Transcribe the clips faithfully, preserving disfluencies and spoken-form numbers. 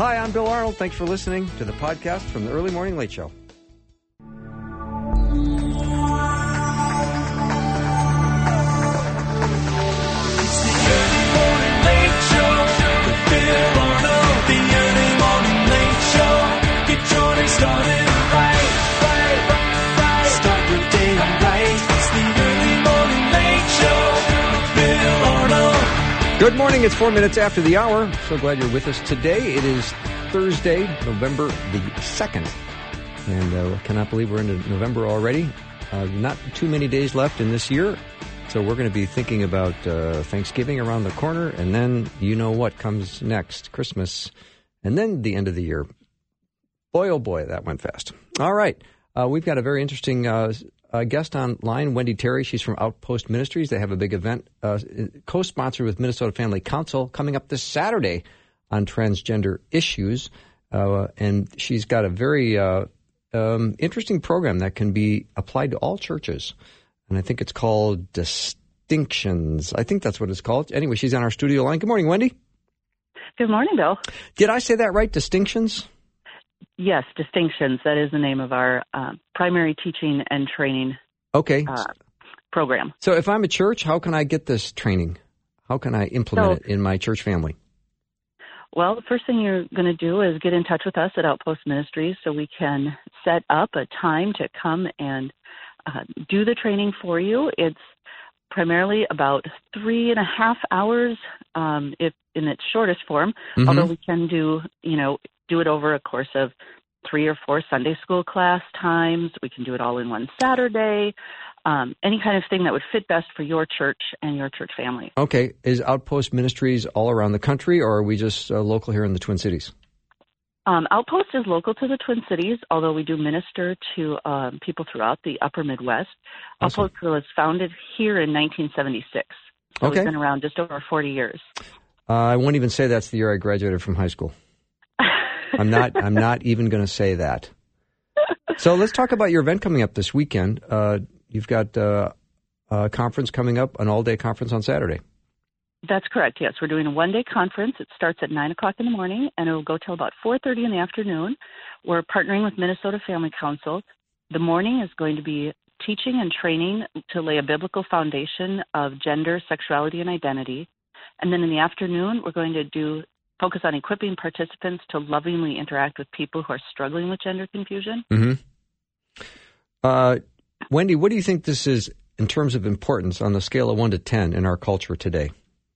Hi, I'm Bill Arnold. Thanks for listening to the podcast from the Early Morning Late Show. Good morning. It's four minutes after the hour. So glad you're with us today. It is Thursday, November the second. And uh, cannot believe we're into November already. Uh, not too many days left in this year. So we're going to be thinking about uh, Thanksgiving around the corner. And then you know what comes next, Christmas. And then the end of the year. Boy, oh boy, that went fast. All right. Uh, we've got a very interesting uh A guest online, Wendy Terry. She's from Outpost Ministries. They have a big event uh, co-sponsored with Minnesota Family Council coming up this Saturday on transgender issues. Uh, and she's got a very uh, um, interesting program that can be applied to all churches. And I think it's called Distinctions. I think that's what it's called. Anyway, she's on our studio line. Good morning, Wendy. Good morning, Bill. Did I say that right? Distinctions? Yes, Distinctions. That is the name of our uh, primary teaching and training okay. uh, program. So if I'm a church, how can I get this training? How can I implement so, it in my church family? Well, the first thing you're going to do is get in touch with us at Outpost Ministries so we can set up a time to come and uh, do the training for you. It's primarily about three and a half hours um, if in its shortest form, mm-hmm. although we can do, you know, do it over a course of three or four Sunday school class times. We can do it all in one Saturday, um, any kind of thing that would fit best for your church and your church family. Okay. Is Outpost Ministries all around the country, or are we just uh, local here in the Twin Cities? Um, Outpost is local to the Twin Cities, although we do minister to um, people throughout the upper Midwest. Awesome. Outpost was founded here in nineteen seventy-six. So okay. We've been around just over forty years. Uh, I won't even say that's the year I graduated from high school. I'm not. I'm not even going to say that. So let's talk about your event coming up this weekend. Uh, you've got uh, a conference coming up, an all-day conference on Saturday. That's correct. Yes, we're doing a one-day conference. It starts at nine o'clock in the morning, and it will go till about four thirty in the afternoon. We're partnering with Minnesota Family Council. The morning is going to be teaching and training to lay a biblical foundation of gender, sexuality, and identity. And then in the afternoon, we're going to do focus on equipping participants to lovingly interact with people who are struggling with gender confusion. Mm-hmm. Uh, Wendy, what do you think this is in terms of importance on the scale of one to ten in our culture today?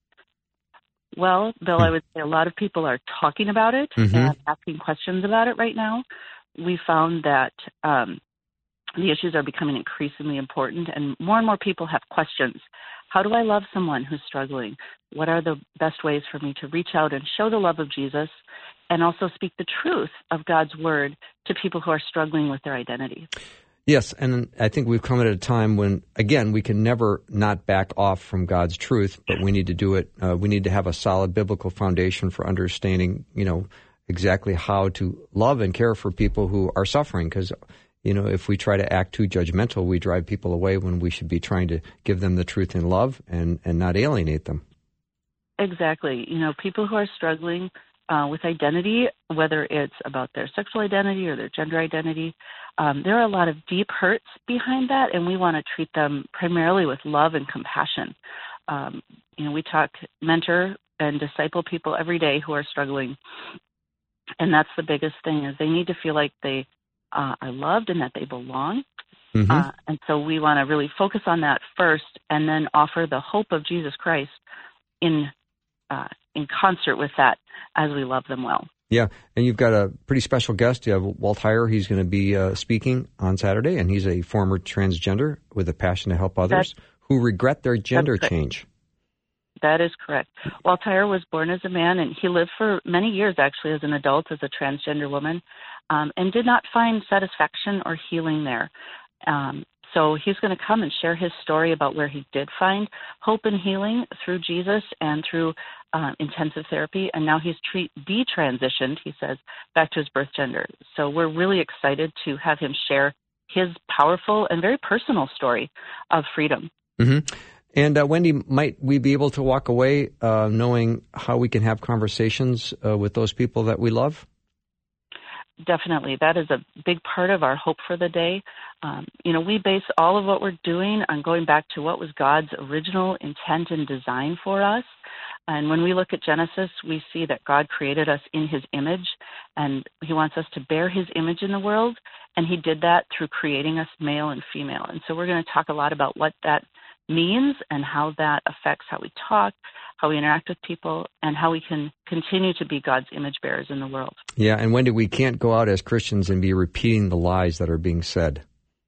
Well, Bill, I would say a lot of people are talking about it mm-hmm. and asking questions about it right now. We found that um, the issues are becoming increasingly important, and more and more people have questions. How do I love someone who's struggling? What are the best ways for me to reach out and show the love of Jesus and also speak the truth of God's word to people who are struggling with their identity? Yes, and I think we've come at a time when, again, we can never not back off from God's truth, but we need to do it. Uh, we need to have a solid biblical foundation for understanding, you know, exactly how to love and care for people who are suffering, because you know, if we try to act too judgmental, we drive people away when we should be trying to give them the truth in love and, and not alienate them. Exactly. You know, people who are struggling uh, with identity, whether it's about their sexual identity or their gender identity, um, there are a lot of deep hurts behind that, and we want to treat them primarily with love and compassion. Um, you know, we talk, mentor, and disciple people every day who are struggling, and that's the biggest thing is they need to feel like they Uh, are loved and that they belong. Mm-hmm. Uh, and so we want to really focus on that first and then offer the hope of Jesus Christ in uh, in concert with that as we love them well. Yeah, and you've got a pretty special guest. You have Walt Heyer. He's going to be uh, speaking on Saturday, and he's a former transgender with a passion to help others that's, who regret their gender change. That is correct. Walt Heyer was born as a man, and he lived for many years, actually, as an adult, as a transgender woman, um, and did not find satisfaction or healing there. Um, so he's going to come and share his story about where he did find hope and healing through Jesus and through uh, intensive therapy, and now he's tre- detransitioned, he says, back to his birth gender. So we're really excited to have him share his powerful and very personal story of freedom. Mm-hmm. And uh, Wendy, might we be able to walk away uh, knowing how we can have conversations uh, with those people that we love? Definitely. That is a big part of our hope for the day. Um, you know, we base all of what we're doing on going back to what was God's original intent and design for us. And when we look at Genesis, we see that God created us in his image, and he wants us to bear his image in the world, and he did that through creating us male and female. And so we're going to talk a lot about what that means and how that affects how we talk, how we interact with people, and how we can continue to be God's image bearers in the world. Yeah, and Wendy, we can't go out as Christians and be repeating the lies that are being said.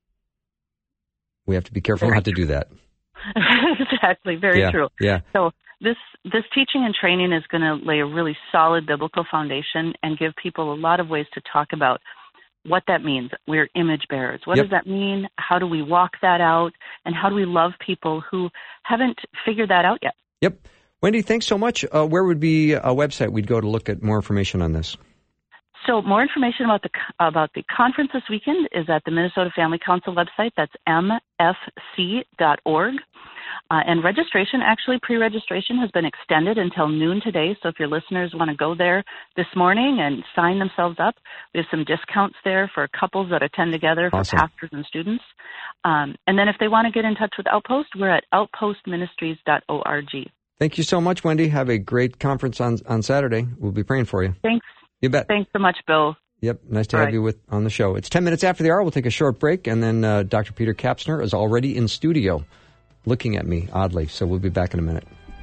We have to be careful Very not to true. do that. Exactly, very yeah, true. Yeah. So this this teaching and training is going to lay a really solid biblical foundation and give people a lot of ways to talk about what that means. We're image bearers. What Yep. does that mean? How do we walk that out? And how do we love people who haven't figured that out yet? Yep. Wendy, thanks so much. Uh, where would be a website we'd go to look at more information on this? So more information about the about the conference this weekend is at the Minnesota Family Council website. That's m f c dot org. Uh, and registration, actually pre-registration has been extended until noon today. So if your listeners want to go there this morning and sign themselves up, we have some discounts there for couples that attend together, for Awesome. pastors and students. Um, and then if they want to get in touch with Outpost, we're at outpost ministries dot org. Thank you so much, Wendy. Have a great conference on, on Saturday. We'll be praying for you. Thanks. You bet. Thanks so much, Bill. Yep, nice to All have right. you with on the show. It's ten minutes after the hour. We'll take a short break, and then uh, Doctor Peter Kapsner is already in studio looking at me oddly, so we'll be back in a minute.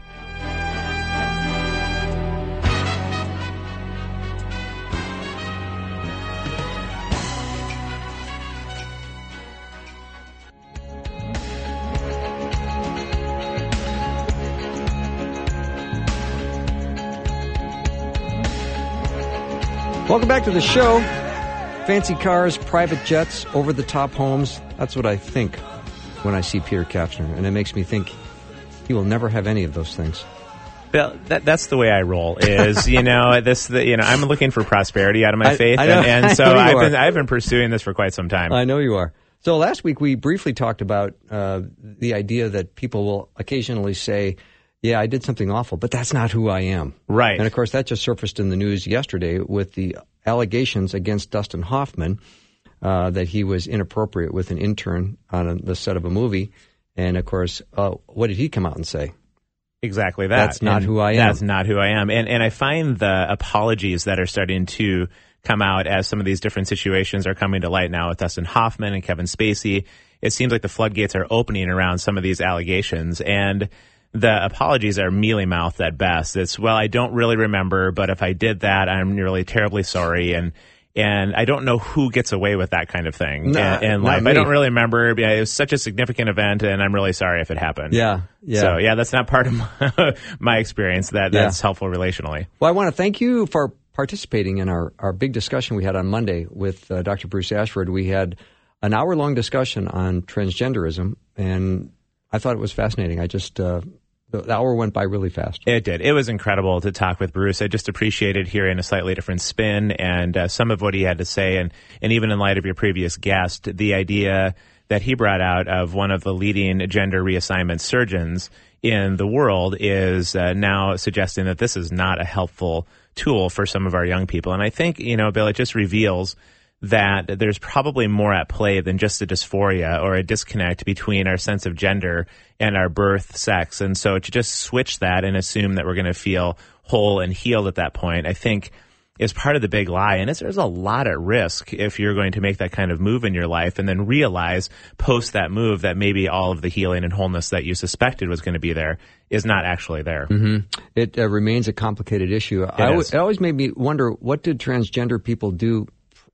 Welcome back to the show. Fancy cars, private jets, over-the-top homes. That's what I think when I see Peter Kapsner, and it makes me think he will never have any of those things. Bill, that, that's the way I roll. Is you know this? The, you know I'm looking for prosperity out of my I, faith, I know, and, and so I know you I've are. been I've been pursuing this for quite some time. I know you are. So last week we briefly talked about uh, the idea that people will occasionally say, "Yeah, I did something awful, but that's not who I am." Right. And of course, that just surfaced in the news yesterday with the allegations against Dustin Hoffman uh, that he was inappropriate with an intern on a, the set of a movie. And of course, uh, what did he come out and say? Exactly that. That's not and who I am. That's not who I am. And and I find the apologies that are starting to come out as some of these different situations are coming to light now with Dustin Hoffman and Kevin Spacey. It seems like the floodgates are opening around some of these allegations, and the apologies are mealy-mouthed at best. It's, well, I don't really remember, but if I did that, I'm really terribly sorry. And and I don't know who gets away with that kind of thing Nah, in, in not life. me. I don't really remember. Yeah, it was such a significant event, and I'm really sorry if it happened. Yeah, yeah. So, yeah, that's not part of my, my experience. That Yeah. That's helpful relationally. Well, I want to thank you for participating in our, our big discussion we had on Monday with uh, Doctor Bruce Ashford. We had an hour-long discussion on transgenderism, and I thought it was fascinating. I just... Uh, The hour went by really fast. It did. It was incredible to talk with Bruce. I just appreciated hearing a slightly different spin and uh, some of what he had to say. And, and even in light of your previous guest, the idea that he brought out of one of the leading gender reassignment surgeons in the world is uh, now suggesting that this is not a helpful tool for some of our young people. And I think, you know, Bill, it just reveals that there's probably more at play than just a dysphoria or a disconnect between our sense of gender and our birth sex. And so to just switch that and assume that we're going to feel whole and healed at that point, I think is part of the big lie. And it's, there's a lot at risk if you're going to make that kind of move in your life and then realize post that move that maybe all of the healing and wholeness that you suspected was going to be there is not actually there. Mm-hmm. It uh, remains a complicated issue. It, I, is. it always made me wonder, what did transgender people do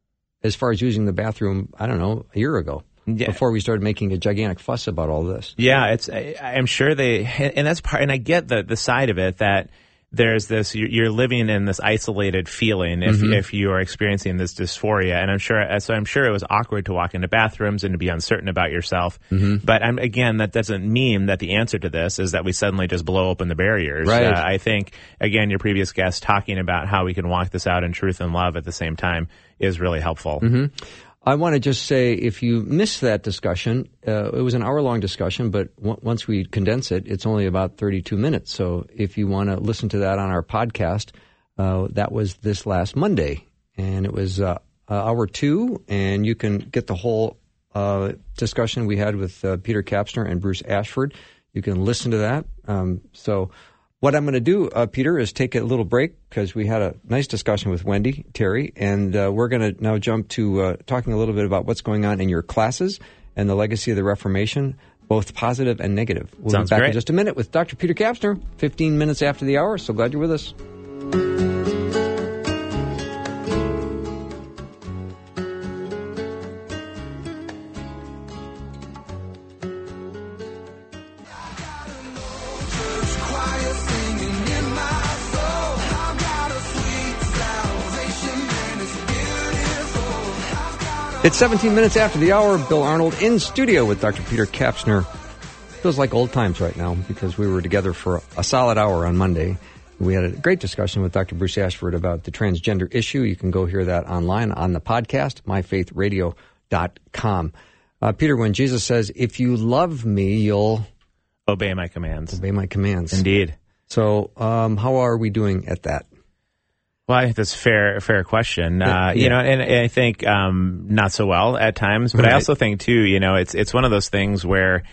as far as using the bathroom, I don't know, a year ago, Yeah. before we started making a gigantic fuss about all this? Yeah, it's. I, I'm sure they, and that's part. And I get the the side of it that there's this. You're living in this isolated feeling if Mm-hmm. if you are experiencing this dysphoria, and I'm sure. So I'm sure it was awkward to walk into bathrooms and to be uncertain about yourself. Mm-hmm. But I'm, again, that doesn't mean that the answer to this is that we suddenly just blow open the barriers. Right. Uh, I think again, your previous guest talking about how we can walk this out in truth and love at the same time is really helpful. Mm-hmm. I want to just say, if you missed that discussion, uh, it was an hour-long discussion, but w- once we condense it, it's only about thirty-two minutes. So if you want to listen to that on our podcast, uh, that was this last Monday, and it was uh, uh, hour two, and you can get the whole uh, discussion we had with uh, Peter Kapsner and Bruce Ashford. You can listen to that. Um, so what I'm going to do, uh, Peter, is take a little break because we had a nice discussion with Wendy Terry, and uh, we're going to now jump to uh, talking a little bit about what's going on in your classes and the legacy of the Reformation, both positive and negative. We'll Sounds be back great. in just a minute with Doctor Peter Kapsner, fifteen minutes after the hour. So glad you're with us. It's seventeen minutes after the hour. Bill Arnold in studio with Doctor Peter Kapsner. Feels like old times right now because we were together for a solid hour on Monday. We had a great discussion with Doctor Bruce Ashford about the transgender issue. You can go hear that online on the podcast, my faith radio dot com. Uh, Peter, when Jesus says, if you love me, you'll Obey my commands. obey my commands. Indeed. So um, how are we doing at that? Well, I think that's a fair, fair question. Yeah, Uh, you yeah. know, and, and I think um, not so well at times, but Right. I also think too, you know, it's it's one of those things where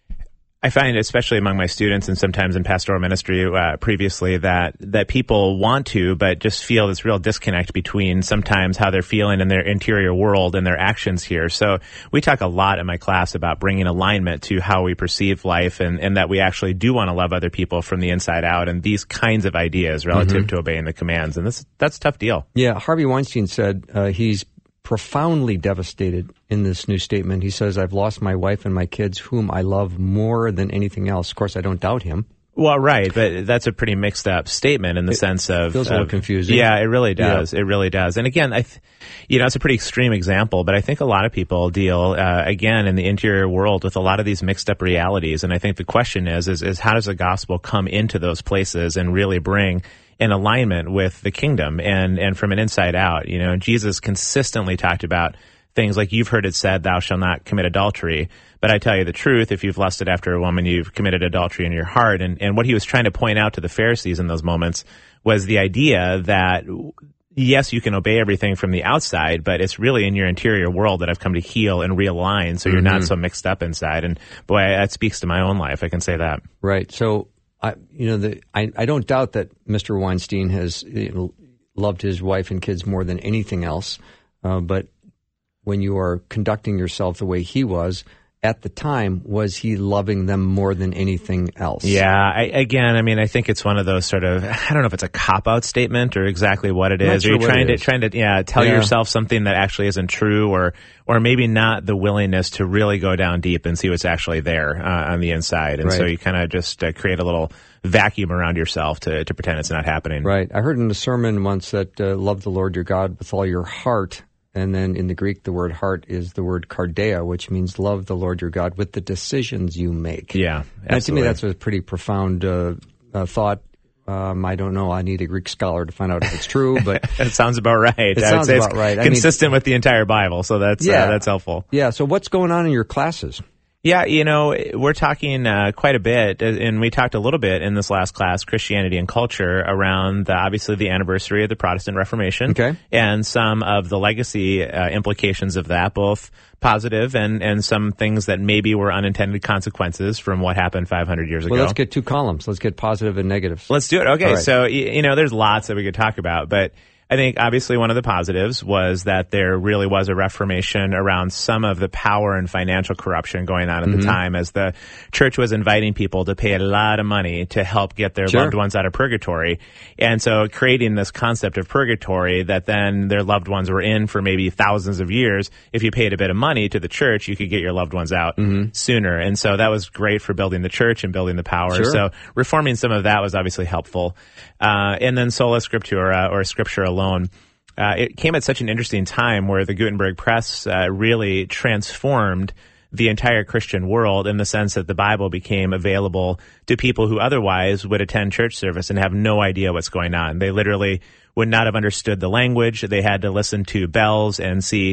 I find, especially among my students and sometimes in pastoral ministry uh, previously, that that people want to, but just feel this real disconnect between sometimes how they're feeling in their interior world and their actions here. So we talk a lot in my class about bringing alignment to how we perceive life, and, and that we actually do want to love other people from the inside out, and these kinds of ideas relative to obeying the commands. And this that's a tough deal. Yeah, Harvey Weinstein said uh, he's profoundly devastated in this new statement. He says, I've lost my wife and my kids, whom I love more than anything else. Of course, I don't doubt him. Well, right, but that's a pretty mixed up statement in the It sense of feels a little of- confusing. Yeah, it really does. Yeah. It really does. And again, I, th- you know, it's a pretty extreme example, but I think a lot of people deal uh, again in the interior world with a lot of these mixed up realities. And I think the question is, is, is how does the gospel come into those places and really bring in alignment with the kingdom and and from an inside out? You know, Jesus consistently talked about things like, you've heard it said, thou shalt not commit adultery. But I tell you the truth, if you've lusted after a woman, you've committed adultery in your heart. And, and what he was trying to point out to the Pharisees in those moments was the idea that, yes, you can obey everything from the outside, but it's really in your interior world that I've come to heal and realign so you're not so mixed up inside. And boy, that speaks to my own life. I can say that. Right. So, I, you know, the, I, I don't doubt that Mister Weinstein has you know, loved his wife and kids more than anything else. Uh, but when you are conducting yourself the way he was, at the time, was he loving them more than anything else? Yeah, I, again, I mean, I think it's one of those sort of, I don't know if it's a cop-out statement or exactly what it I'm not is. sure Are you what trying it to, is. trying to, yeah, tell Yeah. yourself something that actually isn't true, or, or maybe not the willingness to really go down deep and see what's actually there uh, on the inside. And so Right. you kind of just uh, create a little vacuum around yourself to, to pretend it's not happening. Right. I heard in a sermon once that uh, love the Lord your God with all your heart. And then in the Greek, the word heart is the word kardeia, which means love the Lord your God with the decisions you make. Yeah, And to me, absolutely. that's a pretty profound uh, uh, thought. Um, I don't know. I need a Greek scholar to find out if it's true, but That sounds about right. I would sounds say it's about right. I mean- consistent with the entire Bible, so that's Yeah. uh, that's helpful. yeah. So what's going on in your classes? Yeah, you know, we're talking uh, quite a bit, and we talked a little bit in this last class, Christianity and culture, around the, obviously the anniversary of the Protestant Reformation, Okay. and some of the legacy uh, implications of that, both positive and, and some things that maybe were unintended consequences from what happened five hundred years ago. Well, let's get two columns. Let's get positive and negatives. Let's do it. Okay, All right. so, y- you know, there's lots that we could talk about, but I think obviously one of the positives was that there really was a reformation around some of the power and financial corruption going on at Mm-hmm. the time, as the church was inviting people to pay a lot of money to help get their Sure. loved ones out of purgatory. And so creating this concept of purgatory that then their loved ones were in for maybe thousands of years. If you paid a bit of money to the church, you could get your loved ones out sooner. And so that was great for building the church and building the power. Sure. So reforming some of that was obviously helpful. Uh, and then sola scriptura, or scripture alone. Uh, it came at such an interesting time where the Gutenberg Press uh, really transformed the entire Christian world, in the sense that the Bible became available to people who otherwise would attend church service and have no idea what's going on. They literally would not have understood the language. They had to listen to bells and see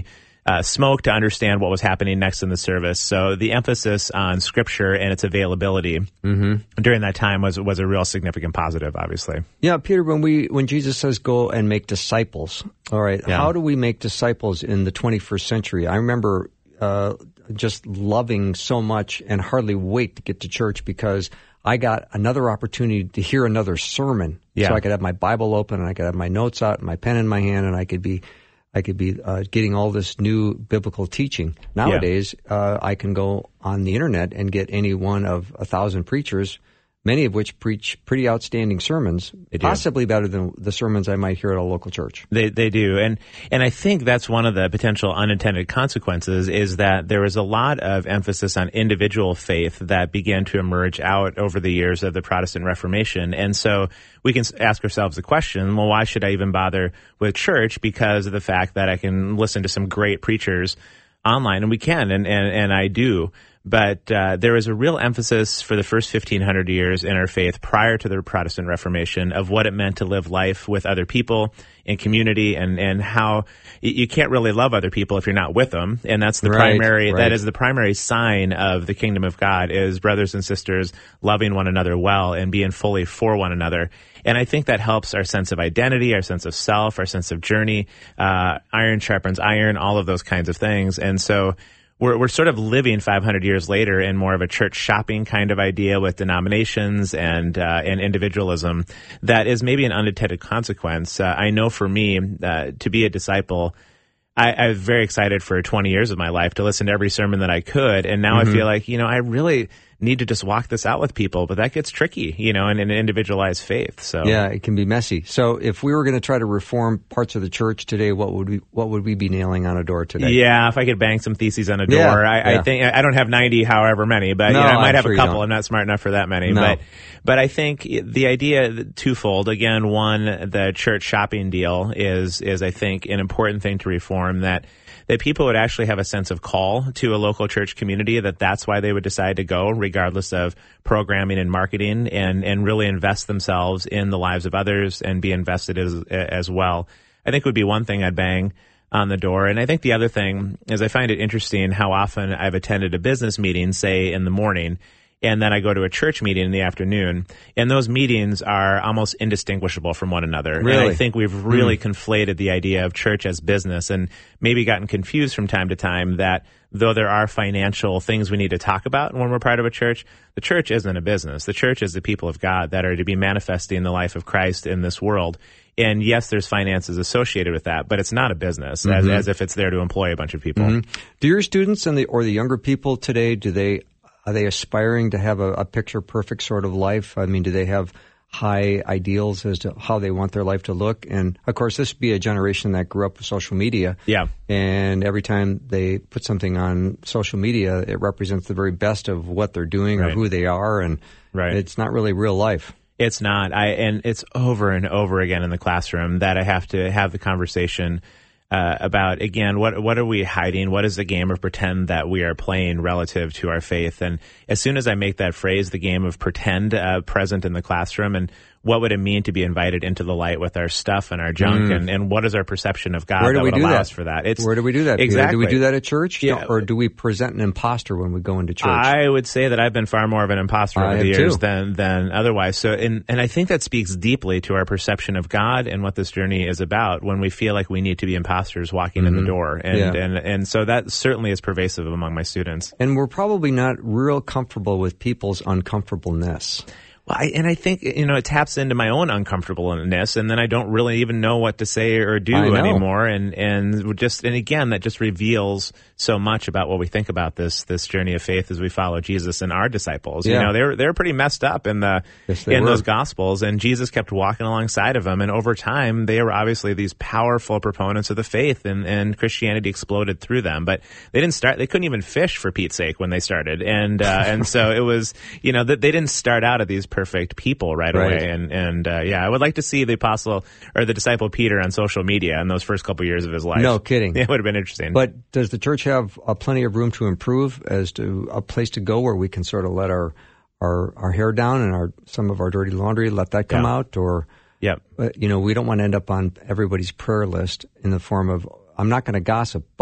uh, smoke to understand what was happening next in the service. So the emphasis on Scripture and its availability mm-hmm. during that time was was a real significant positive, obviously. Yeah, Peter, when we when Jesus says go and make disciples, all right, Yeah. how do we make disciples in the twenty-first century? I remember uh, just loving so much and hardly wait to get to church because I got another opportunity to hear another sermon. Yeah. So I could have my Bible open and I could have my notes out and my pen in my hand and I could be I could be uh, getting all this new biblical teaching. Nowadays, yeah. uh, I can go on the internet and get any one of a thousand preachers, many of which preach pretty outstanding sermons, possibly better than the sermons I might hear at a local church. They they do. And and I think that's one of the potential unintended consequences is that there was a lot of emphasis on individual faith that began to emerge out over the years of the Protestant Reformation. And so we can ask ourselves the question, well, why should I even bother with church? Because of the fact that I can listen to some great preachers online, and we can, and, and, and I do. But uh, there was a real emphasis for the first fifteen hundred years in our faith prior to the Protestant Reformation of what it meant to live life with other people in community and, and how you can't really love other people if you're not with them. And that's the right, primary, right. that is the primary sign of the kingdom of God is brothers and sisters loving one another well and being fully for one another. And I think that helps our sense of identity, our sense of self, our sense of journey, uh, iron sharpens iron, all of those kinds of things. And so We're we're sort of living five hundred years later in more of a church shopping kind of idea with denominations and uh, and individualism that is maybe an unintended consequence. Uh, I know for me, uh, to be a disciple, I, I was very excited for twenty years of my life to listen to every sermon that I could, and now mm-hmm. I feel like, you know, I really need to just walk this out with people, but that gets tricky, you know, in an individualized faith. So yeah, it can be messy. So if we were going to try to reform parts of the church today, what would we what would we be nailing on a door today? Yeah, if I could bang some theses on a door, yeah, I, yeah. I think I don't have ninety, however many, but no, you know, I might I'm have sure a couple. You I'm not smart enough for that many, no. but but I think the idea twofold. Again, one, the church shopping deal is is I think an important thing to reform that. That people would actually have a sense of call to a local church community, that that's why they would decide to go, regardless of programming and marketing, and, and really invest themselves in the lives of others and be invested as, as well. I think would be one thing I'd bang on the door. And I think the other thing is I find it interesting how often I've attended a business meeting, say in the morning, and then I go to a church meeting in the afternoon, and those meetings are almost indistinguishable from one another. Really? And I think we've really mm. conflated the idea of church as business and maybe gotten confused from time to time that though there are financial things we need to talk about when we're part of a church, the church isn't a business. The church is the people of God that are to be manifesting the life of Christ in this world. And yes, there's finances associated with that, but it's not a business mm-hmm. as, as if it's there to employ a bunch of people. Mm-hmm. Do your students and the or the younger people today, do they Are they aspiring to have a, a picture-perfect sort of life? I mean, do they have high ideals as to how they want their life to look? And, of course, this would be a generation that grew up with social media. Yeah. And every time they put something on social media, it represents the very best of what they're doing right. or who they are, and right. it's not really real life. It's not. I and it's over and over again in the classroom that I have to have the conversation Uh, about, again, what what are we hiding? What is the game of pretend that we are playing relative to our faith? And as soon as I make that phrase, the game of pretend, uh, present in the classroom, and what would it mean to be invited into the light with our stuff and our junk, mm. and, and what is our perception of God Where do that we would do allow that? us for that? It's, Where do we do that? Exactly. Peter? Do we do that at church? Yeah. Or do we present an imposter when we go into church? I would say that I've been far more of an imposter over I the years too. than than otherwise. So, and, and I think that speaks deeply to our perception of God and what this journey is about when we feel like we need to be imposters walking mm-hmm. in the door. And, yeah. and, and so that certainly is pervasive among my students. And we're probably not real comfortable with people's uncomfortableness. Well, I, and I think, you know, it taps into my own uncomfortableness, and then I don't really even know what to say or do anymore. And, and just, and again, that just reveals so much about what we think about this, this journey of faith as we follow Jesus and our disciples. Yeah. You know, they're, they're pretty messed up in the, yes, in were. those gospels, and Jesus kept walking alongside of them. And over time, they were obviously these powerful proponents of the faith, and, and Christianity exploded through them. But they didn't start, they couldn't even fish for Pete's sake when they started. And, uh, and so it was, you know, that they didn't start out at these perfect people right, right. away. And, and, uh, yeah, I would like to see the apostle or the disciple Peter on social media in those first couple years of his life. No kidding. It would have been interesting. But does the church have uh, plenty of room to improve as to a place to go where we can sort of let our, our, our hair down and our, some of our dirty laundry, let that come yeah. out? Or, yep. uh, you know, we don't want to end up on everybody's prayer list in the form of, I'm not going to gossip, but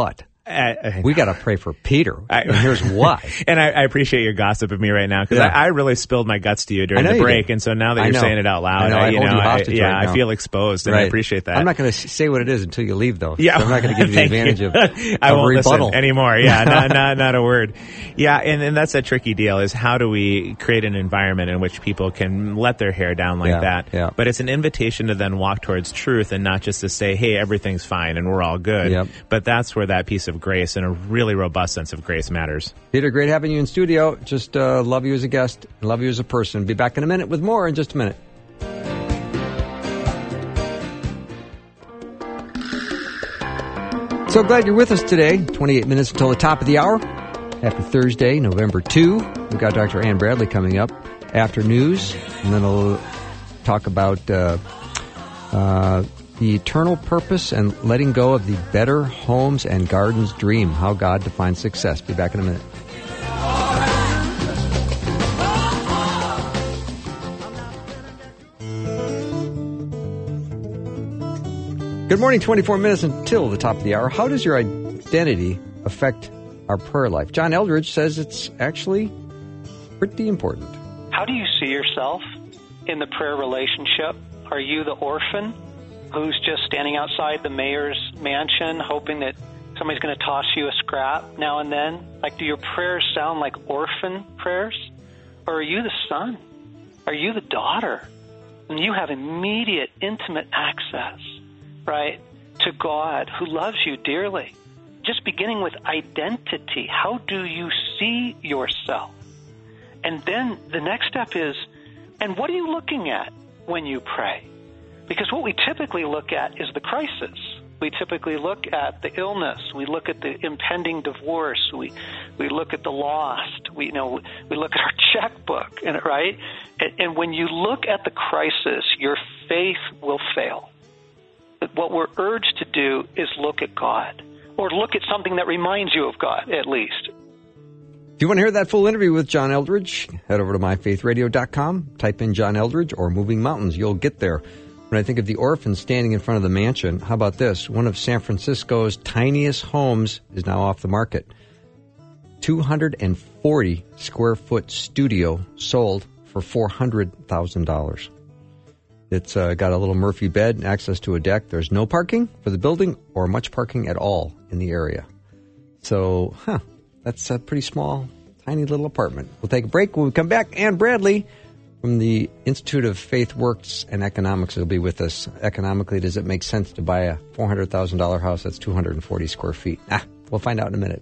Uh, we got to pray for Peter. I, and here's why. And I, I appreciate your gossip of me right now because Yeah. I, I really spilled my guts to you during I know the you break, did. and so now that I you're know. saying it out loud, I know, I you hold know, you I, hostage yeah, right now. I feel exposed, and Right. I appreciate that. I'm not going to say what it is until you leave, though. Yeah, So I'm not going to give you the Thank advantage you. of, I of won't rebuttal listen anymore. Yeah, not, not not a word. Yeah, and, and that's a tricky deal. Is how do we create an environment in which people can let their hair down like Yeah, that? yeah. But it's an invitation to then walk towards truth, and not just to say, "Hey, everything's fine and we're all good." Yep. But that's where that piece of grace and a really robust sense of grace matters. Peter, great having you in studio. Just uh, love you as a guest and love you as a person. Be back in a minute with more in just a minute. So glad you're with us today. twenty-eight minutes until the top of the hour. Happy Thursday, November second. We've got Doctor Ann Bradley coming up after news, and then we'll talk about uh, uh, the eternal purpose and letting go of the Better Homes and Gardens dream, how God defines success. Be back in a minute. Good morning, twenty-four minutes until the top of the hour. How does your identity affect our prayer life? John Eldridge says it's actually pretty important. How do you see yourself in the prayer relationship? Are you the orphan who's just standing outside the mayor's mansion hoping that somebody's going to toss you a scrap now and then? Like, do your prayers sound like orphan prayers? Or are you the son? Are you the daughter? And you have immediate, intimate access, right, to God who loves you dearly. Just beginning with identity. How do you see yourself? And then the next step is, and what are you looking at when you pray? Because what we typically look at is the crisis. We typically look at the illness. We look at the impending divorce. We we look at the lost. We you know we look at our checkbook, and right. And, and when you look at the crisis, your faith will fail. But what we're urged to do is look at God, or look at something that reminds you of God, at least. If you want to hear that full interview with John Eldridge, head over to my faith radio dot com, type in John Eldridge or Moving Mountains. You'll get there. When I think of the orphan standing in front of the mansion, how about this? One of San Francisco's tiniest homes is now off the market. two hundred forty square foot studio sold for four hundred thousand dollars. It's uh, got a little Murphy bed and access to a deck. There's no parking for the building or much parking at all in the area. So, huh, that's a pretty small, tiny little apartment. We'll take a break. When we come back, Ann Bradley from the Institute of Faith Works and Economics will be with us. Economically, does it make sense to buy a four hundred thousand dollars house that's two hundred forty square feet? Ah, we'll find out in a minute.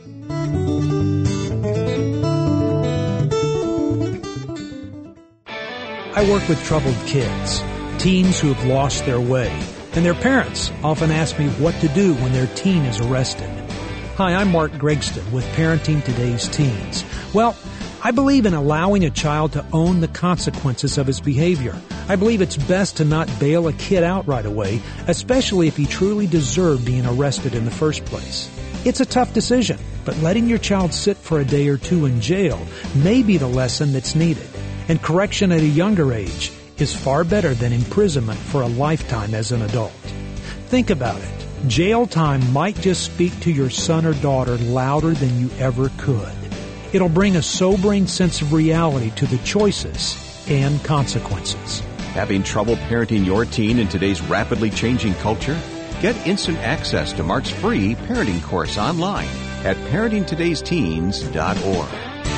I work with troubled kids, teens who have lost their way, and their parents often ask me what to do when their teen is arrested. Hi, I'm Mark Gregston with Parenting Today's Teens. Well, I believe in allowing a child to own the consequences of his behavior. I believe it's best to not bail a kid out right away, especially if he truly deserved being arrested in the first place. It's a tough decision, but letting your child sit for a day or two in jail may be the lesson that's needed. And correction at a younger age is far better than imprisonment for a lifetime as an adult. Think about it. Jail time might just speak to your son or daughter louder than you ever could. It'll bring a sobering sense of reality to the choices and consequences. Having trouble parenting your teen in today's rapidly changing culture? Get instant access to Mark's free parenting course online at parenting todays teens dot org.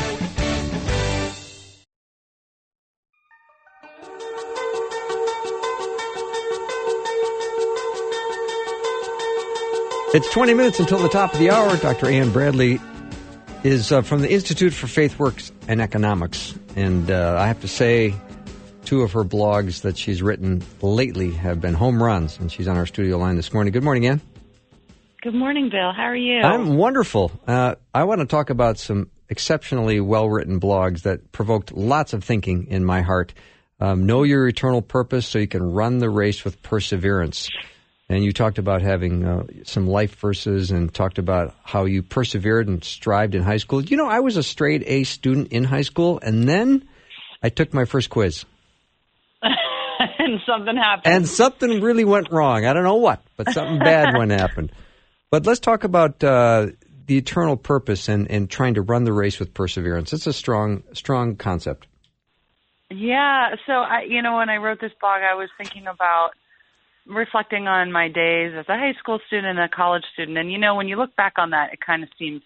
It's twenty minutes until the top of the hour. Doctor Ann Bradley is uh, from the Institute for Faith Works and Economics. And uh, I have to say, two of her blogs that she's written lately have been home runs. And she's on our studio line this morning. Good morning, Ann. Good morning, Bill. How are you? I'm wonderful. Uh, I want to talk about some exceptionally well-written blogs that provoked lots of thinking in my heart. Um, know your eternal purpose so you can run the race with perseverance. And you talked about having uh, some life verses and talked about how you persevered and strived in high school. You know, I was a straight A student in high school, and then I took my first quiz. And something happened. And something really went wrong. I don't know what, but something bad went happen. But let's talk about uh, the eternal purpose and, and trying to run the race with perseverance. It's a strong, strong concept. Yeah. So, I, you know, when I wrote this blog, I was thinking about reflecting on my days as a high school student and a college student. And, you know, when you look back on that, it kind of seems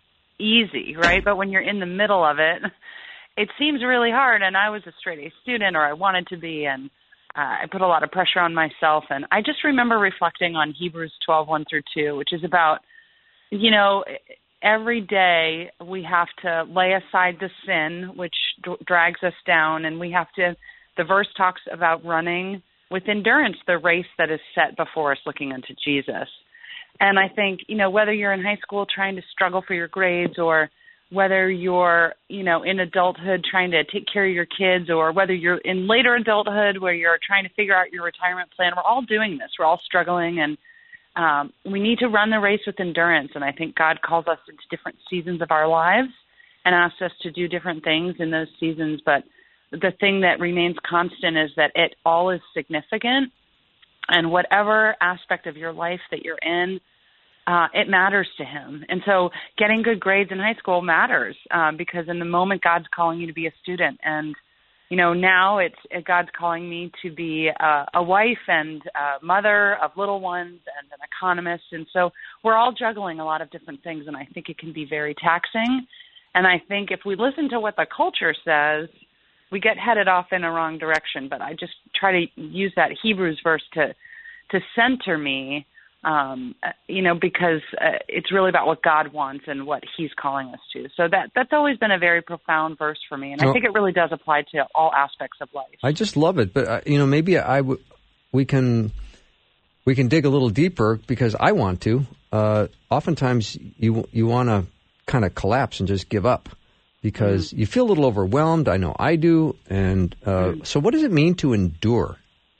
easy, right? But when you're in the middle of it, it seems really hard. And I was a straight A student, or I wanted to be, and uh, I put a lot of pressure on myself. And I just remember reflecting on Hebrews twelve, one through two, which is about, you know, every day we have to lay aside the sin, which d- drags us down, and we have to, the verse talks about running with endurance the race that is set before us, looking unto Jesus. And I think, you know, whether you're in high school trying to struggle for your grades, or whether you're, you know, in adulthood trying to take care of your kids, or whether you're in later adulthood where you're trying to figure out your retirement plan, we're all doing this. We're all struggling, and um, we need to run the race with endurance. And I think God calls us into different seasons of our lives and asks us to do different things in those seasons. But the thing that remains constant is that it all is significant, and whatever aspect of your life that you're in, Uh, it matters to him. And so getting good grades in high school matters um, because in the moment God's calling you to be a student. And, you know, now it's God's calling me to be uh, a wife and a mother of little ones and an economist. And so we're all juggling a lot of different things, and I think it can be very taxing. And I think if we listen to what the culture says, we get headed off in a wrong direction. But I just try to use that Hebrews verse to to center me. Um, you know, because uh, it's really about what God wants and what he's calling us to. So that that's always been a very profound verse for me. And I think it really does apply to all aspects of life. I just love it. But, uh, you know, maybe I w- we can we can dig a little deeper, because I want to. Uh, oftentimes you you want to kind of collapse and just give up, because mm-hmm. you feel a little overwhelmed. I know I do. And uh, mm-hmm. so what does it mean to endure?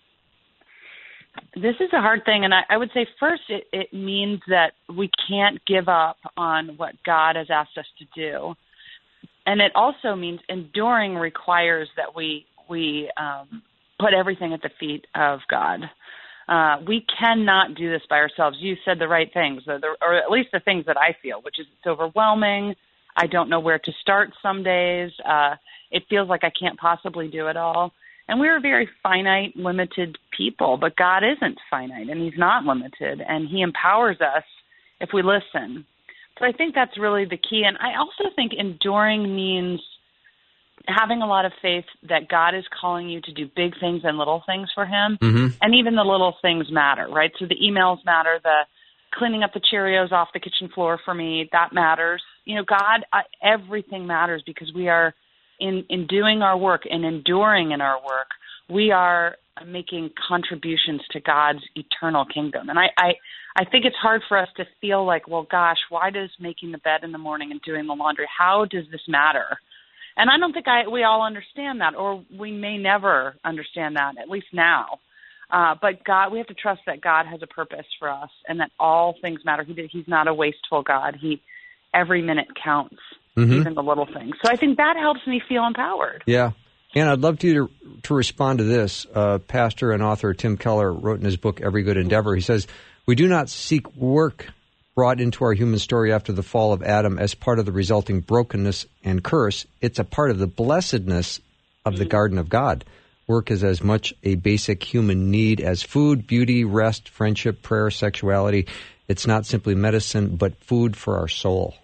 This is a hard thing, and I, I would say first it, it means that we can't give up on what God has asked us to do. And it also means enduring requires that we we um, put everything at the feet of God. Uh, we cannot do this by ourselves. You said the right things, or, the, or at least the things that I feel, which is it's overwhelming. I don't know where to start some days. Uh, it feels like I can't possibly do it all. And we're very finite, limited people, but God isn't finite, and he's not limited, and he empowers us if we listen. So I think that's really the key. And I also think enduring means having a lot of faith that God is calling you to do big things and little things for him, mm-hmm. and even the little things matter, right? So the emails matter, the cleaning up the Cheerios off the kitchen floor for me, that matters. You know, God, I, everything matters, because we are In, in doing our work and enduring in our work, we are making contributions to God's eternal kingdom. And I, I, I think it's hard for us to feel like, well, gosh, why does making the bed in the morning and doing the laundry, how does this matter? And I don't think I, we all understand that, or we may never understand that, at least now. Uh, but God, we have to trust that God has a purpose for us, and that all things matter. He, he's not a wasteful God. He, every minute counts. Mm-hmm. Even the little things. So I think that helps me feel empowered. Yeah. And I'd love to you to, to respond to this. Uh, pastor and author Tim Keller wrote in his book, Every Good Endeavor, he says, "We do not seek work brought into our human story after the fall of Adam as part of the resulting brokenness and curse. It's a part of the blessedness of the Garden of God. Work is as much a basic human need as food, beauty, rest, friendship, prayer, sexuality. It's not simply medicine, but food for our soul."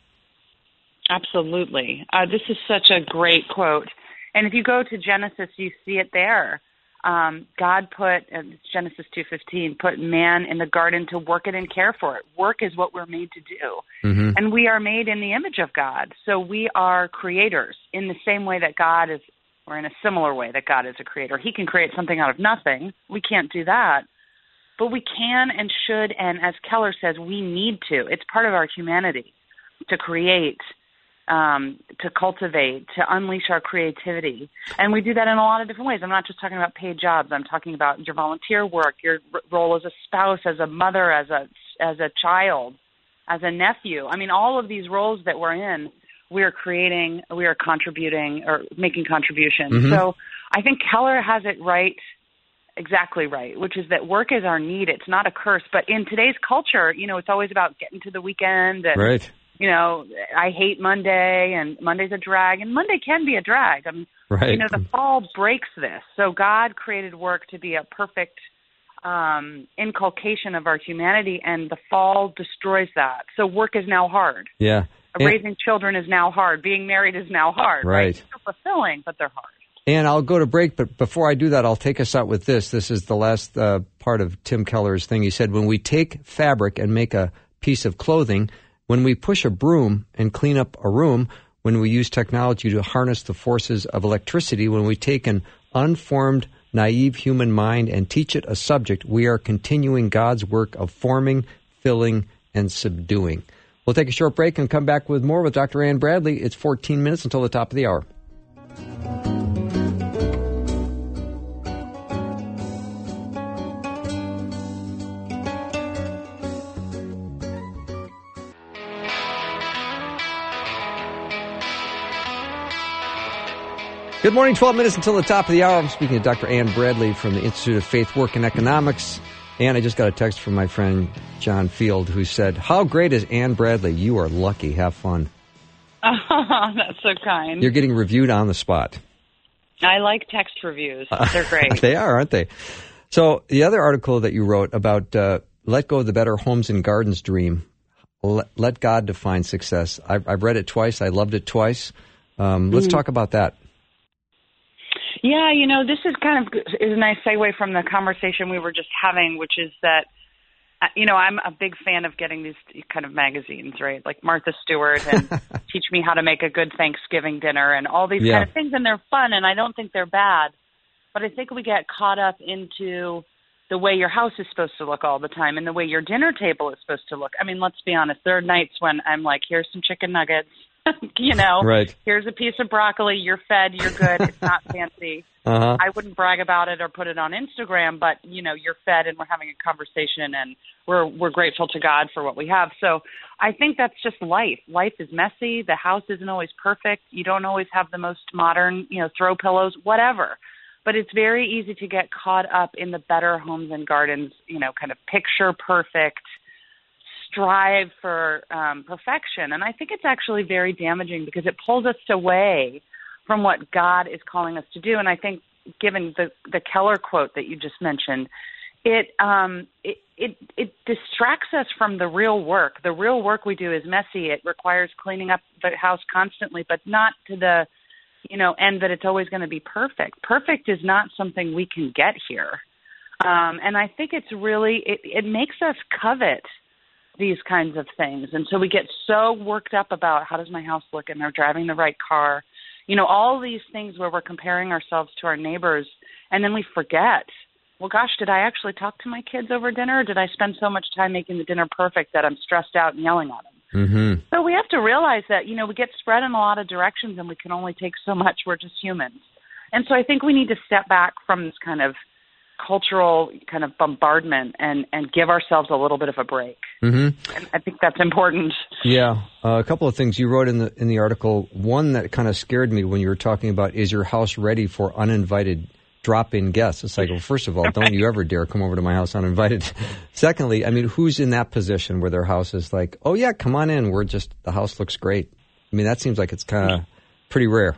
Absolutely. Uh, this is such a great quote. And if you go to Genesis, you see it there. Um, God put, uh, Genesis two fifteen, put man in the garden to work it and care for it. Work is what we're made to do. Mm-hmm. And we are made in the image of God. So we are creators in the same way that God is, or in a similar way that God is a creator. He can create something out of nothing. We can't do that. But we can and should, and as Keller says, we need to. It's part of our humanity to create, Um, to cultivate, to unleash our creativity. And we do that in a lot of different ways. I'm not just talking about paid jobs. I'm talking about your volunteer work, your r- role as a spouse, as a mother, as a as a child, as a nephew. I mean, all of these roles that we're in, we are creating, we are contributing or making contributions. Mm-hmm. So I think Keller has it right exactly right, which is that work is our need. It's not a curse. But in today's culture, you know, it's always about getting to the weekend. And, right. you know, I hate Monday, and Monday's a drag. And Monday can be a drag. I mean, right. you know, the fall breaks this. So God created work to be a perfect um, inculcation of our humanity, and the fall destroys that. So work is now hard. Yeah. And raising children is now hard. Being married is now hard. Right. right? They're fulfilling, but they're hard. And I'll go to break, but before I do that, I'll take us out with this. This is the last uh, part of Tim Keller's thing. He said, when we take fabric and make a piece of clothing, when we push a broom and clean up a room, when we use technology to harness the forces of electricity, when we take an unformed, naive human mind and teach it a subject, we are continuing God's work of forming, filling, and subduing. We'll take a short break and come back with more with Doctor Ann Bradley. It's fourteen minutes until the top of the hour. Good morning, twelve minutes until the top of the hour. I'm speaking to Doctor Ann Bradley from the Institute of Faith, Work, and Economics. And I just got a text from my friend John Field, who said, how great is Ann Bradley? You are lucky. Have fun. Oh, that's so kind. You're getting reviewed on the spot. I like text reviews. They're great. They are, aren't they? So the other article that you wrote about uh, let go of the Better Homes and Gardens dream, let, let God define success. I've, I've read it twice. I loved it twice. Um, let's mm-hmm. talk about that. Yeah, you know, this is kind of is a nice segue from the conversation we were just having, which is that, you know, I'm a big fan of getting these kind of magazines, right? Like Martha Stewart and Teach Me How to Make a Good Thanksgiving Dinner and all these yeah. kind of things. And they're fun, and I don't think they're bad. But I think we get caught up into the way your house is supposed to look all the time and the way your dinner table is supposed to look. I mean, let's be honest. There are nights when I'm like, here's some chicken nuggets. you know, right. Here's a piece of broccoli. You're fed. You're good. It's not fancy. Uh-huh. I wouldn't brag about it or put it on Instagram, but, you know, you're fed and we're having a conversation and we're we're grateful to God for what we have. So I think that's just life. Life is messy. The house isn't always perfect. You don't always have the most modern, you know, throw pillows, whatever. But it's very easy to get caught up in the Better Homes and Gardens, you know, kind of picture perfect, strive for um, perfection. And I think it's actually very damaging because it pulls us away from what God is calling us to do. And I think given the, the Keller quote that you just mentioned, it, um, it, it, it distracts us from the real work. The real work we do is messy. It requires cleaning up the house constantly, but not to the, you know, end that it's always going to be perfect. Perfect is not something we can get here. Um, and I think it's really, it, it makes us covet these kinds of things. And so we get so worked up about how does my house look and they're driving the right car. You know, all these things where we're comparing ourselves to our neighbors, and then we forget, well, gosh, did I actually talk to my kids over dinner, or did I spend so much time making the dinner perfect that I'm stressed out and yelling at them? Mm-hmm. So we have to realize that, you know, we get spread in a lot of directions and we can only take so much. We're just humans. And so I think we need to step back from this kind of cultural kind of bombardment and, and give ourselves a little bit of a break. Mm-hmm. And I think that's important. Yeah. Uh, a couple of things you wrote in the in the article. One that kind of scared me when you were talking about, is your house ready for uninvited drop-in guests? It's like, well, first of all, don't right. you ever dare come over to my house uninvited. Secondly, I mean, who's in that position where their house is like, oh, yeah, come on in. We're just, the house looks great. I mean, that seems like it's kind of pretty rare.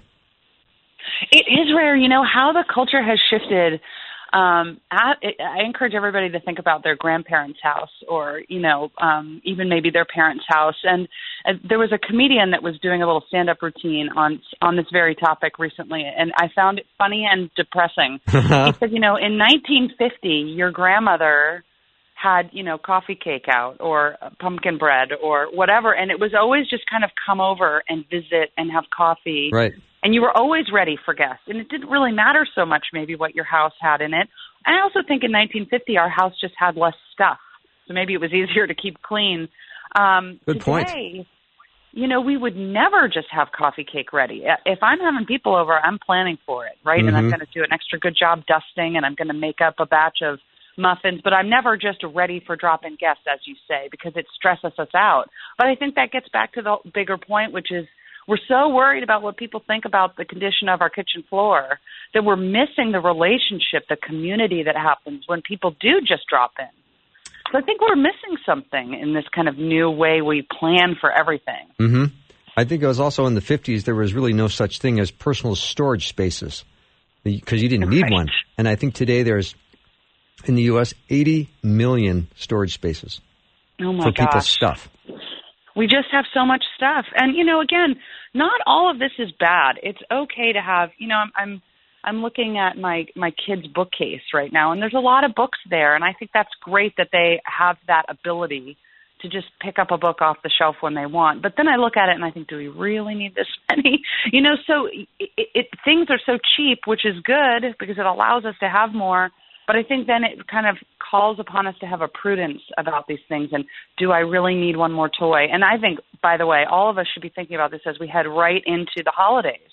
It is rare. You know, how the culture has shifted. Um, I, I encourage everybody to think about their grandparents' house or, you know, um, even maybe their parents' house. And uh, there was a comedian that was doing a little stand-up routine on on this very topic recently, and I found it funny and depressing. He said, you know, in nineteen fifty, your grandmother had, you know, coffee cake out or pumpkin bread or whatever, and it was always just kind of come over and visit and have coffee. Right. And you were always ready for guests. And it didn't really matter so much maybe what your house had in it. I also think in nineteen fifty, our house just had less stuff. So maybe it was easier to keep clean. Um, Good today, point. You know, we would never just have coffee cake ready. If I'm having people over, I'm planning for it, right? Mm-hmm. And I'm going to do an extra good job dusting, and I'm going to make up a batch of muffins. But I'm never just ready for drop-in guests, as you say, because it stresses us out. But I think that gets back to the bigger point, which is we're so worried about what people think about the condition of our kitchen floor that we're missing the relationship, the community that happens when people do just drop in. So I think we're missing something in this kind of new way we plan for everything. Mm-hmm. I think it was also in the fifties, there was really no such thing as personal storage spaces because you didn't need Right. one. And I think today there's, in the U S, eighty million storage spaces Oh my for people's gosh. stuff. We just have so much stuff. And, you know, again, not all of this is bad. It's okay to have, you know, I'm I'm, I'm looking at my, my kids' bookcase right now, and there's a lot of books there, and I think that's great that they have that ability to just pick up a book off the shelf when they want. But then I look at it and I think, do we really need this many? You know, so it, it, things are so cheap, which is good because it allows us to have more. But I think then it kind of calls upon us to have a prudence about these things. And do I really need one more toy? And I think, by the way, all of us should be thinking about this as we head right into the holidays.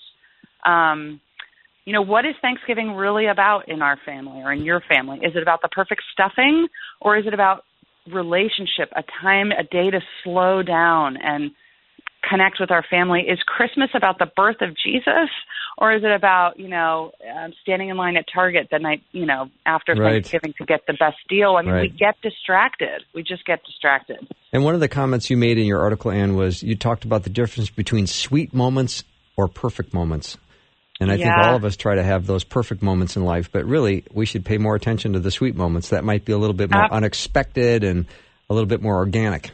Um, you know, what is Thanksgiving really about in our family or in your family? Is it about the perfect stuffing, or is it about relationship, a time, a day to slow down and connect with our family? Is Christmas about the birth of Jesus, or is it about, you know, um, standing in line at Target the night, you know, after Right. Thanksgiving to get the best deal? I mean, Right. we get distracted. We just get distracted. And one of the comments you made in your article, Ann, was you talked about the difference between sweet moments or perfect moments. And I think Yeah. all of us try to have those perfect moments in life, but really we should pay more attention to the sweet moments. That might be a little bit more Ab- unexpected and a little bit more organic.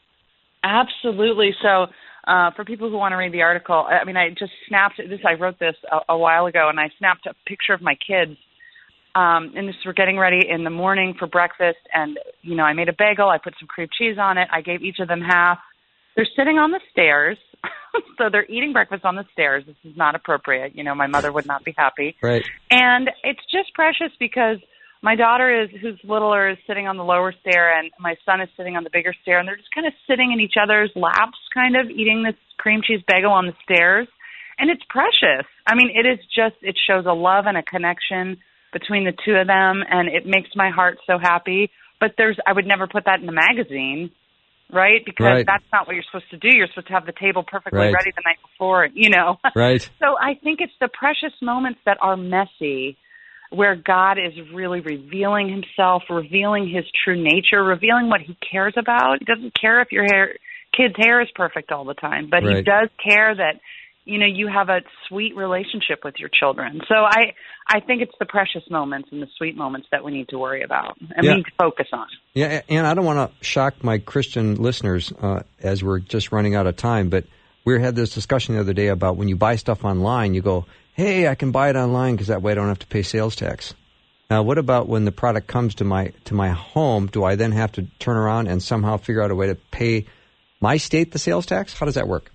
Absolutely. So uh, for people who want to read the article, I mean, I just snapped this. I wrote this a, a while ago, and I snapped a picture of my kids. Um, and this, we're getting ready in the morning for breakfast, and, you know, I made a bagel. I put some cream cheese on it. I gave each of them half. They're sitting on the stairs. So they're eating breakfast on the stairs. This is not appropriate. You know, my mother would not be happy. Right. And it's just precious because my daughter is, who's littler, is sitting on the lower stair, and my son is sitting on the bigger stair, and they're just kind of sitting in each other's laps, kind of eating this cream cheese bagel on the stairs. And it's precious. I mean, it is just, it shows a love and a connection between the two of them, and it makes my heart so happy. But there's, I would never put that in a magazine, right? Because Right. that's not what you're supposed to do. You're supposed to have the table perfectly Right. ready the night before, you know. Right. So I think it's the precious moments that are messy, where God is really revealing himself, revealing his true nature, revealing what he cares about. He doesn't care if your hair, kid's hair is perfect all the time, but Right. he does care that, you know, you have a sweet relationship with your children. So I, I think it's the precious moments and the sweet moments that we need to worry about and Yeah. we need to focus on. Yeah, and I don't want to shock my Christian listeners uh, as we're just running out of time, but we had this discussion the other day about when you buy stuff online, you go, hey, I can buy it online because that way I don't have to pay sales tax. Now, what about when the product comes to my to my home? Do I then have to turn around and somehow figure out a way to pay my state the sales tax? How does that work?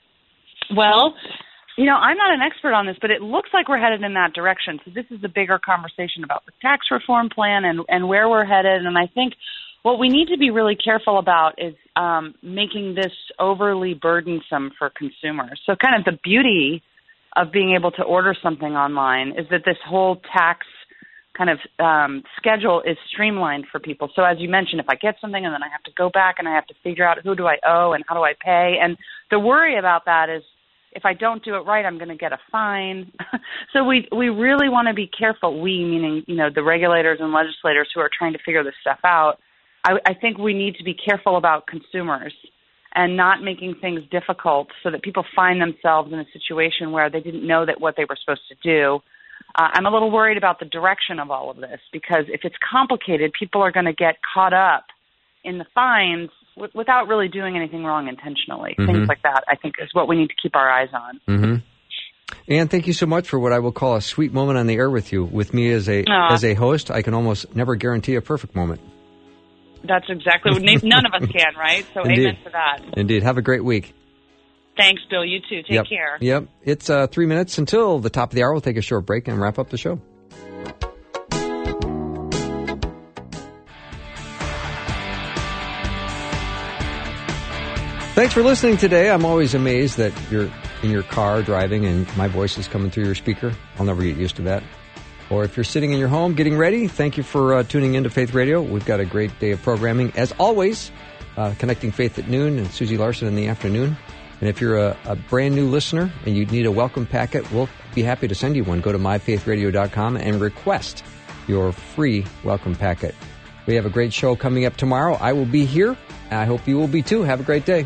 Well, you know, I'm not an expert on this, but it looks like we're headed in that direction. So this is a bigger conversation about the tax reform plan and, and where we're headed. And I think what we need to be really careful about is um, making this overly burdensome for consumers. So kind of the beauty of being able to order something online is that this whole tax kind of um, schedule is streamlined for people. So as you mentioned, if I get something and then I have to go back and I have to figure out who do I owe and how do I pay, and the worry about that is if I don't do it right, I'm going to get a fine. So we we really want to be careful, we meaning, you know, the regulators and legislators who are trying to figure this stuff out. I, I think we need to be careful about consumers and not making things difficult so that people find themselves in a situation where they didn't know that what they were supposed to do. Uh, I'm a little worried about the direction of all of this because if it's complicated, people are going to get caught up in the fines w- without really doing anything wrong intentionally. Mm-hmm. Things like that, I think, is what we need to keep our eyes on. Mm-hmm. Ann, thank you so much for what I will call a sweet moment on the air with you. With me as a Aww. as a host, I can almost never guarantee a perfect moment. That's exactly what none of us can, right? So Indeed. amen to that. Indeed. Have a great week. Thanks, Bill. You too. Take yep. care. Yep. It's uh, three minutes until the top of the hour. We'll take a short break and wrap up the show. Thanks for listening today. I'm always amazed that you're in your car driving and my voice is coming through your speaker. I'll never get used to that. Or if you're sitting in your home getting ready, thank you for uh, tuning into Faith Radio. We've got a great day of programming. As always, uh, Connecting Faith at noon and Susie Larson in the afternoon. And if you're a, a brand new listener and you need a welcome packet, we'll be happy to send you one. Go to my faith radio dot com and request your free welcome packet. We have a great show coming up tomorrow. I will be here, and I hope you will be too. Have a great day.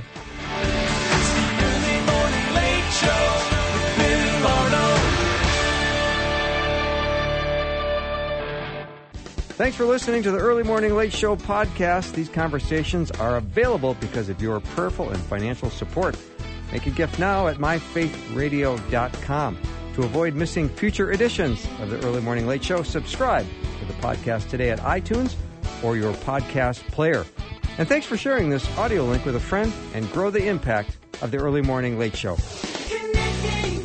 Thanks for listening to the Early Morning Late Show podcast. These conversations are available because of your prayerful and financial support. Make a gift now at my faith radio dot com. To avoid missing future editions of the Early Morning Late Show, subscribe to the podcast today at iTunes or your podcast player. And thanks for sharing this audio link with a friend and grow the impact of the Early Morning Late Show. Connecting